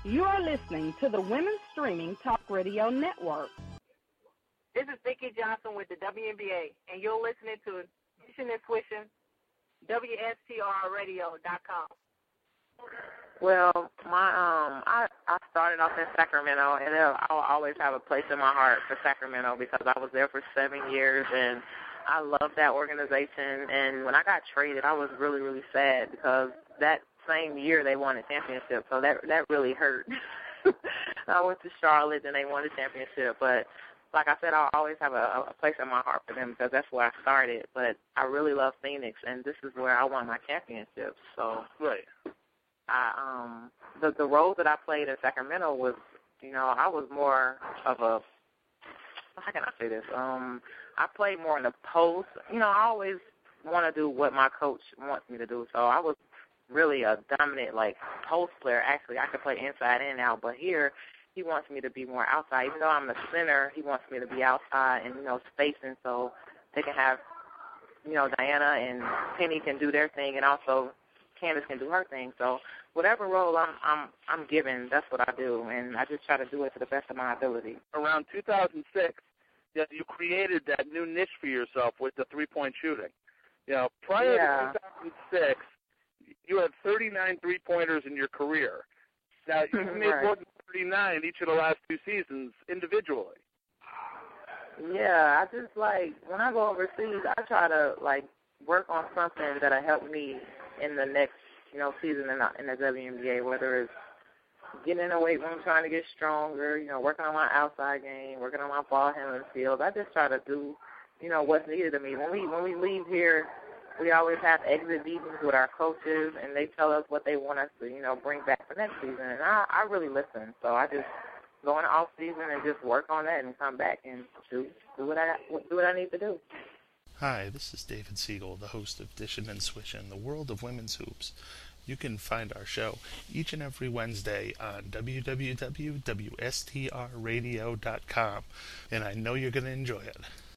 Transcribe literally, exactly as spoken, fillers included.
You are listening to the Women's Streaming Talk Radio Network. This is Vicki Johnson with the W N B A, and you're listening to Dishing and Swishing, W S T R radio dot com. Well, my um, I I started off in Sacramento, and I'll always have a place in my heart for Sacramento because I was there for seven years, and I love that organization. And when I got traded, I was really really sad because that same year they won a championship, so that that really hurt. I went to Charlotte and they won the championship, but like I said, I'll always have a, a place in my heart for them because that's where I started. But I really love Phoenix, and this is where I won my championship. So right. I um the the role that I played in Sacramento was, you know, I was more of a, how can I say this? Um, I played more in the post. You know, I always want to do what my coach wants me to do. So I was really a dominant like post player. Actually, I could play inside and out, but here he wants me to be more outside. Even though I'm the center, he wants me to be outside and, you know, spacing so they can have, you know, Diana and Penny can do their thing, and also Candace can do her thing. So whatever role I'm I'm I'm given, that's what I do, and I just try to do it to the best of my ability. Around two thousand six, you know, you created that new niche for yourself with the three-point shooting. You know, prior yeah. to two thousand six, you had thirty-nine three-pointers in your career. Now, you've made right. more than thirty-nine each of the last two seasons individually. Yeah, I just, like, when I go overseas, I try to, like, work on something that'll help me in the next, you know, season in the, in the W N B A, whether it's getting in the weight room, trying to get stronger, you know, working on my outside game, working on my ball handling skills. I just try to do, you know, what's needed of me. When we when we leave here, we always have exit meetings with our coaches, and they tell us what they want us to, you know, bring back for next season. And I, I really listen. So I just go in the off season and just work on that and come back and do do what I do what I need to do. Hi, this is David Siegel, the host of Dishin' and Swishin', the world of women's hoops. You can find our show each and every Wednesday on w w w dot w s t r radio dot com, and I know you're going to enjoy it.